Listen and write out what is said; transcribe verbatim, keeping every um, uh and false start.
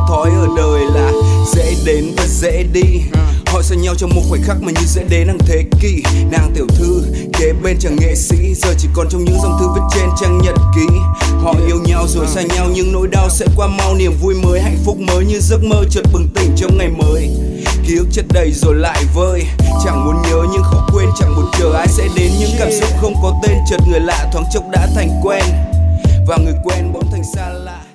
thói ở đời là dễ đến và dễ đi. Họ xa nhau trong một khoảnh khắc mà như dễ đến hàng thế kỷ. Nàng tiểu thư kế bên chàng nghệ sĩ giờ chỉ còn trong những dòng thư viết trên trang nhật ký. Họ yêu nhau rồi xa nhau nhưng nỗi đau sẽ qua mau. Niềm vui mới, hạnh phúc mới như giấc mơ chợt bừng tỉnh trong ngày mới. Ký ức chất đầy rồi lại vơi, chẳng muốn nhớ nhưng khó quên, chẳng muốn chờ ai sẽ đến. Những cảm xúc không có tên, chợt người lạ thoáng chốc đã thành quen, và người quen bỗng thành xa lạ.